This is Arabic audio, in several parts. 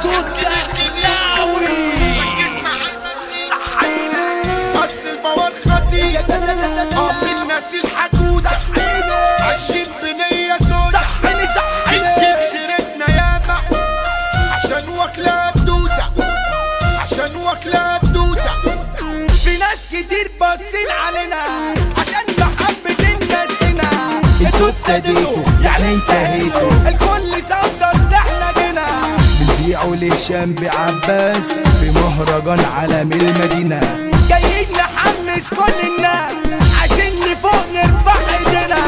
صوت دخلاوي اصل الموال خطير الناس الحدودة عايشين بنية سودا بتجيب سيرتنا ياما عشان واكلة الدودة في ناس كتير باصين علينا عشان محبة الناس لنا. انتوا ابتديتوا يعني انتهيتوا، الكل صدى احنا جينا بنذيعوا لهشام بعباس في مهرجان عالم المدينة. جايين نحمس كل الناس، عايزين لفوق نرفع ايدينا،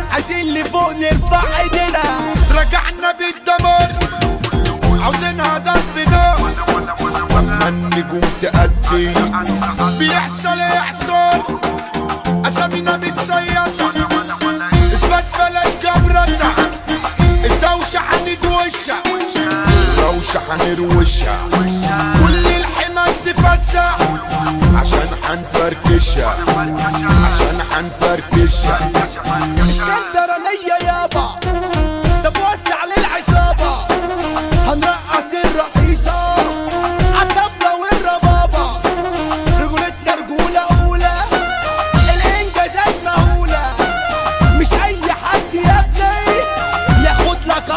رجعنا بالدمار عاوزينها ضرب نار لما النجوم تأدي بيحصل احصار اسامينا بتصيد اثبات بلد جبرتها الدوشة هندوشها الروشة هنروشها كل الحمى تفزع عشان هنفركشها اسكندرانية يابا طب وسع للعصابة، هنرقص الرئيسة عالطبلة والربابة. رجولتنا رجولة أولى، الإنجازات مهولة، مش أي حد يا ابني ياخد لك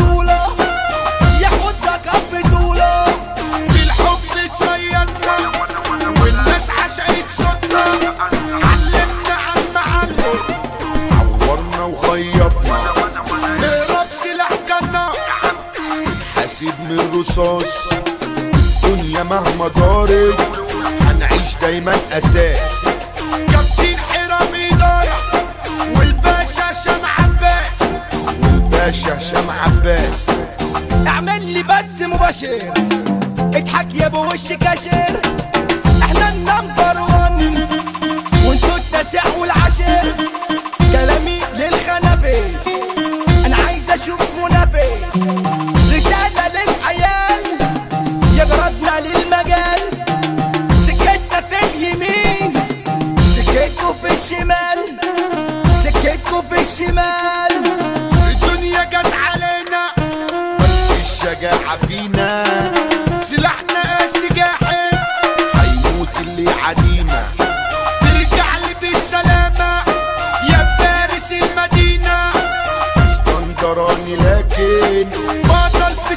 بطولة. بالحب تصيدنا والناس عشقت صوتنا، علمنا عن معلم عورنا وخيطنا، نهرب سلاح كنا حاسب من الرصاص. دنيا مهما دارت هنعيش دايما اساس. كابتن حرام إدارة والباشا هشام عباس اعمل لي بس مباشر، اضحك يا ابو وش كاشر، احنا النمبر 1 وانتوا التاسع والعاشر. كلامي للخنافيس، انا عايز اشوف منافس، رسالة للعيال يا جرادنا للمجال. سكتنا في اليمين، سكتكوا في الشمال. الدنيا جت علينا بس الشجاعة فينا، سلاحنا سجاحي هيموت اللي يعادينا. ترجع لي بالسلامة يا فارس المدينة، اسكندراني لكن بطل في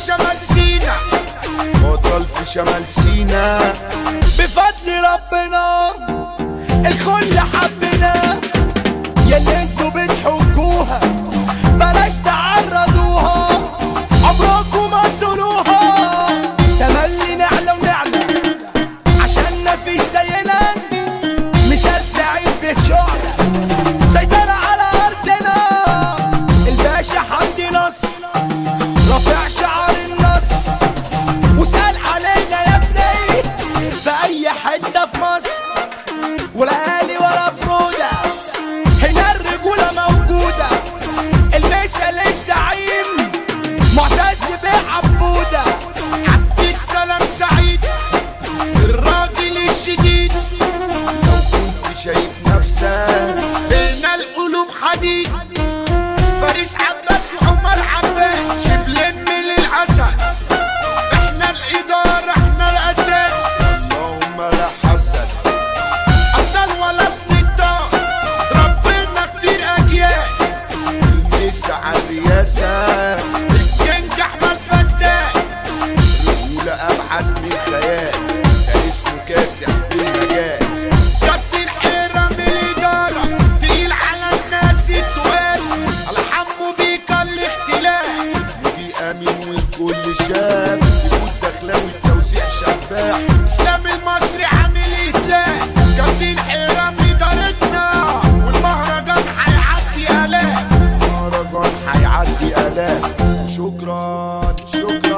شمال سينا. بفضل ربنا الكل حبنا، ياللي انتوا بتحكوها بلاش تعرضوها، عمركم ما تدولوها. تملي نعلى عشان مفيش زينا، مثال سعيد به شعلة سيطرة على أرضنا. الباشا حمدي نصر رافع شعار النصر، وسال علينا يا ابني في أي حتة في مصر، ولا آلي ولا فرودة، هنا الرجولة موجودة. المثل الزعيم معتز بعبودة، عبد السلام سعيد الراجل الشديد. لو كنت شايف نفسك بين القلوب حديد، فارس عباس وعمر عباس شبلين من العسل. احنا الإدارة احنا الأساس، اللهم لا حسد أفضل ولا بنطاق. ربنا كتير أجيال المسا الرياسة الكينج أحمد فتاح، رجولة أبعد من الخيال، ده اسمه كاسح في المجال. كابتن حرام الإدارة تقيل على الناس التقال، الحمو بيك الاختلاف ودي أمين والكل شاف. وجود دخلاوي التوزيع شباح، إسلام المصري عامل إتلاف. كابتن حرام إدارتنا والمهرجان هيعدي آلاف، شكرا.